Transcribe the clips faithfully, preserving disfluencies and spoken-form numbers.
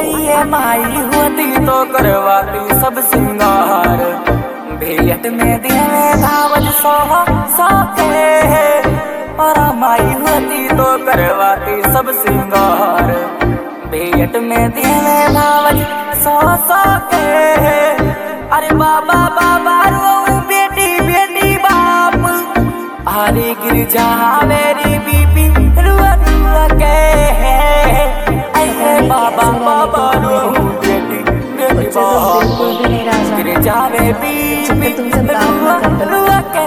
आइए माई होती तो करवाती सब सिंगार, भेंट में दिए धावज सो सके। और माई होती तो करवाती सब सिंगार, भेंट में दिए धावज सो सके। अरे बाबा बाबा रो बेटी बेटी बाप, अरे गिर जा मेरी बीबी रुआ रुआ के। बाबा बाबा रो बेटी बेटी बाप, गिर जावे बीबी रुआ रुआ के।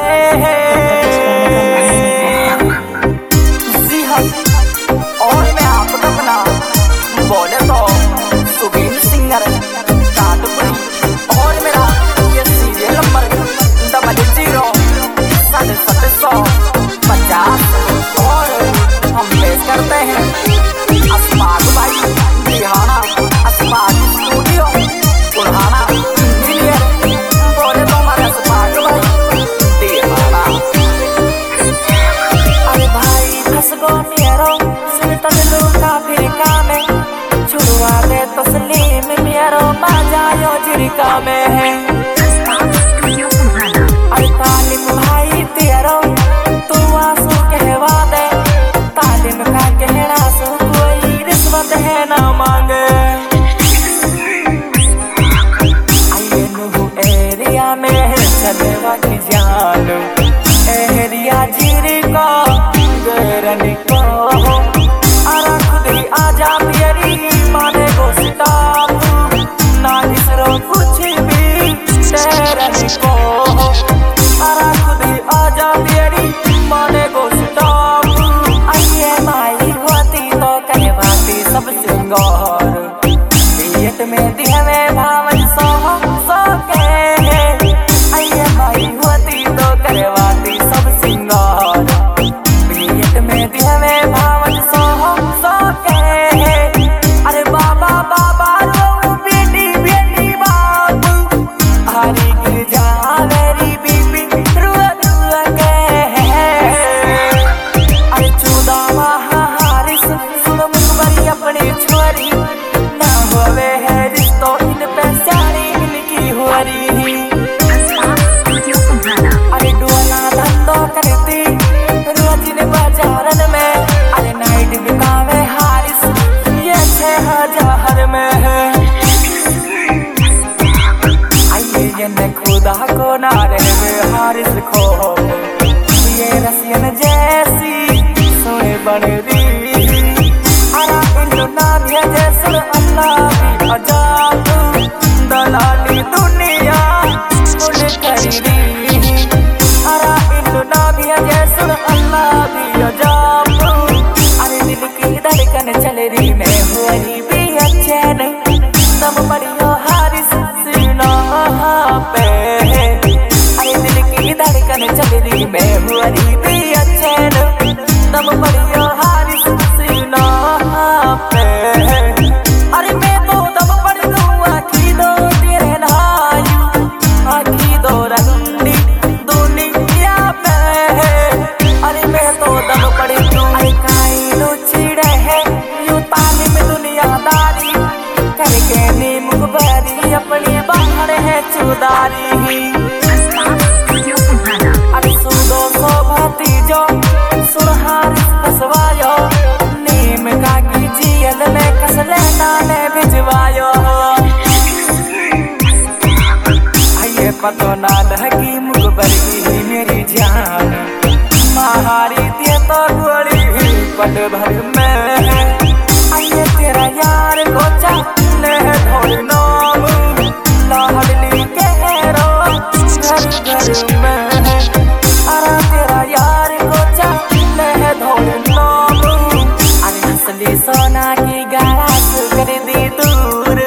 जी हाँ, और मैं आपको अपना बोले तो सुबीर सिंगर काटपुरी, और मेरा ये सीरियल नंबर डबल जीरो साढ़े सात सौ पचास। और हम पेश करते हैं अस्पाक भाई बिहाना, अस्पाक स्टूडियो बुढ़ाना इंजीनियर। बोले तो हमारे अस्पाक भाई बिहाना। अरे भाई फंस गो मेरो सुनतन लूका फिर कामे, छुड़वा दे तस्लीम मेरो बाजायो झिड़का में है। अरे तालिम भाई तेरो तू आंसू कहवा दे, तालिम का कहना सो कोई रिश्वत है ना मांगे। आइए नुहु एरिया में चलेवा की जान, एरिया जीरी को गरन को। अरे खुद ही आजा तेरी माने को स्टॉप, ना इसरो कुछ भी तेरन को। अरे खुद ही आजा तेरी माने को स्टॉप। आइए माई होती तो कहवाती सब सिंगार, पेट में दिहवे भावज सो सके। आइए माई होती तो कहवाती सब सिंगार, पेट में दिहवे भावज सो सके। अरे बाबा बाबा रो बेटी बेटी बाप, हरी गिर जा मेरी बीबी रुआ रुआ के। अरे चौदह महाहारिस सुन मुखबरी अपनी छोरी, ना होवे है रिश्तो इन पहचानी इनकी होरी। अरे डोला धंधो करती रोज इन बाजारन में, अरे नाइट बिकावे हारिस ये छह हजार में है। आइए जन खुदा को ना रहे हारिस खो, ये रसियन जैसी सोए बन रही। अरा इंदु ना भेजे सुन अल्लाह भी अजाब, दलाली दुनिया मुझे करी रही। अरा इंदु ना भेजे सुन अल्लाह भी अजाब। अरे दिल की धड़कन चल रही मैं हुई भी अच्छे नहीं, तब बढ़ियो हारिस सीना पे। अरे दिल की धड़कन चल रही मैं हुई भी अच्छे नहीं, तब बढ़ियो हारिस सीना पे। अरे मैं तो तब पढ़ दूँ आखी दो तेरे नायू, आखी दो रंडी दुनिया पे। अरे मैं तो तब पढ़ दूँ काई लो चिड़े है यू तालिम दुनियादारी, करके नीम मुखबरी अपनी बाहर है चुदारी। अरे सुदो सो भतीजो सुरहारिस कसवायो, नीम का की जियल में कसले नाने भिजवायो। आइए पतो ना लगी मुखबरी मेरी जान, महारी दिए तो गोली पट भर में। आइए तेरा यार को चाहने धोल नाम, लाडली के रो घर घर में। अरे तेरा यार को चाहने धोल नाम, अरे हंसली सोना की गारास कर दी दूर,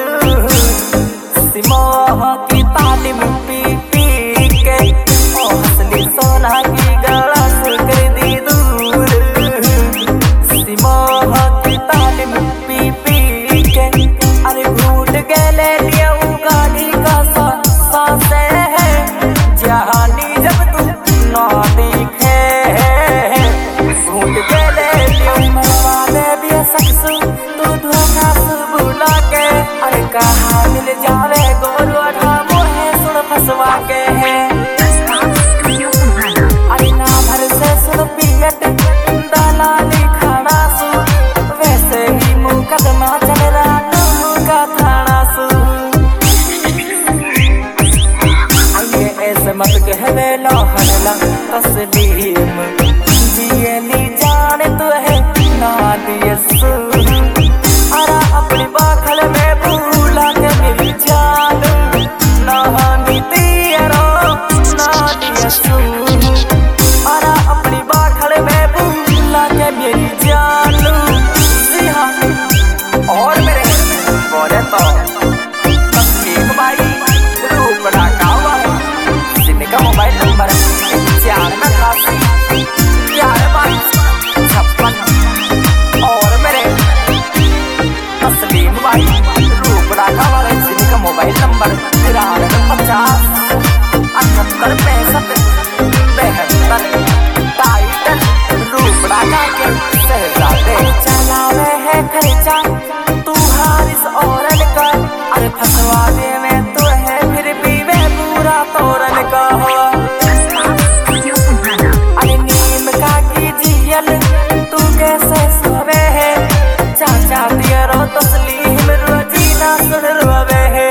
सिमोह की तालिम पी पी के। ओ हंसली सोना की गारास कर दी दूर, सिमोह की तालिम पी पी के। नंबर तिरानवे पचास अठहत्तर पैंसठ बहत्तर टाइटल रूपड़ा का के शहजादे चलावे है खैचा तू हारिस औरन का अरे फसवावे में तो है फिर पीवे पूरा तोरन का अरे नीम का की जियल तू कैसे सोवे है चाचा दियरो तस्लीम रोजीना सुन रोवे है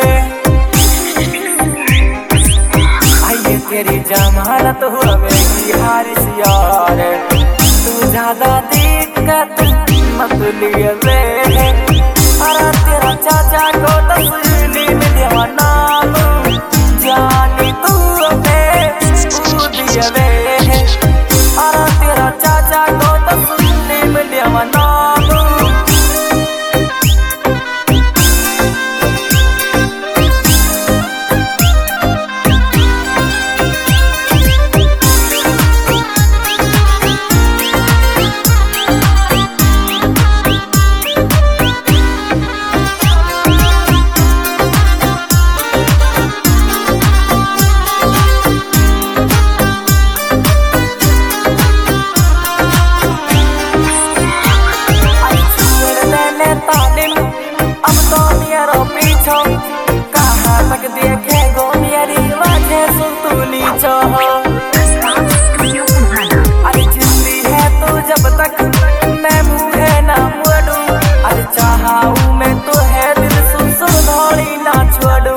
आइए तेरी जमानत हुए की हारिस यार तू ज्यादा दिक्कत मत लिए वे अरे तेरा चाचा को तस्लीम देवा नाम जानी तू अबे तू दिए वे अरे तेरा चाचा को तस्लीम देवा नाम कहाँ तक देखे गो मेरी वजह सुन तू नीचो अरे जिंदगी है तो जब तक मैं मुँहे ना मोड़ू अरे चाहूँ मैं तो है दिल सुन सुन थोड़ी ना छोड़ू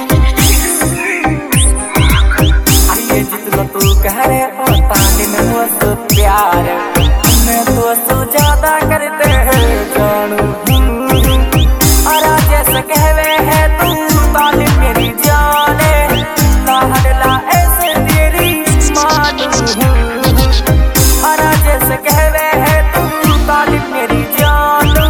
अरे ये जितना तू कह रहे हो ताने में वो तो प्यार मैं तो सो ज्यादा करते हैं जानू अरे जैसे कहवे है तू तालिम मेरी जाने लाडला ऐसे तेरी मानू अरे जैसे कहवे है तू तालिम मेरी जानू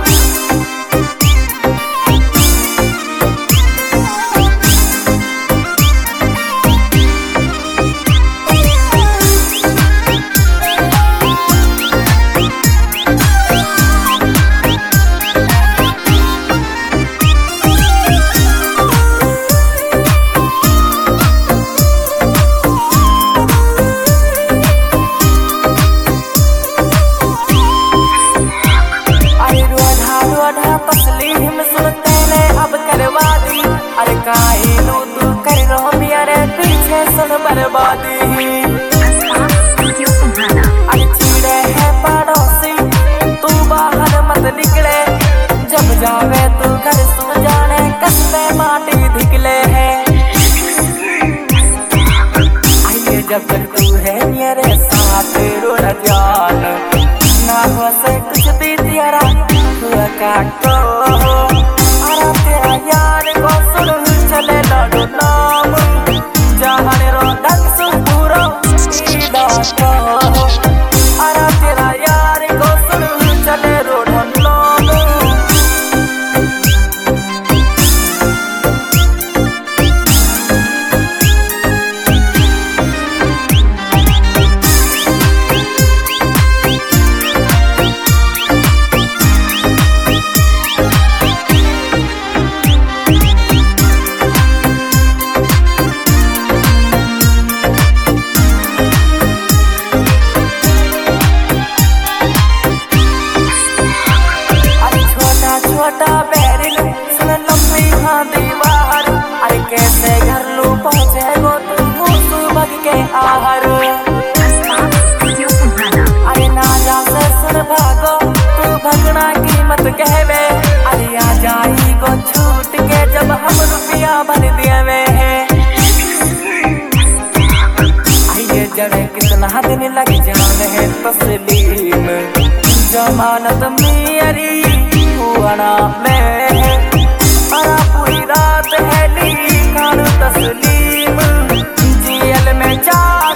तस्लीम सुनते ने अब करवा दी अरे काहे नो तू कर रहो मेरे पीछे सुन बर्बादी अरे चिड़े है पड़ोसी तू बाहर मत निकले जब जावे तू घर सो जाने कसते माटी धिकले है आइए जब तक तू है मेरे साथ रो न जान ना हो से कुछ भी तेरा काटो अरे तेरा यार को सुन चले लड़ो नाम जहाँ रो दस पूरो डाटो अरे तेरा यार को सुन चले रोडो नाम छोटा बैरिल सुन लंबी हाँ दीवार अरे कैसे घर लू पहुँचे गो तू सुबह के आहर अरे ना जा से सुन भागो तू भगना कीमत कहवे अरे आ जाई गो छूट के जब हम रुपया बन दिए है आइए जड़े कितना दिन लग जाने है तस्लीम जमानत मेरी हुआना में अरा पूरी रात है ली तस्लीम जेल में जा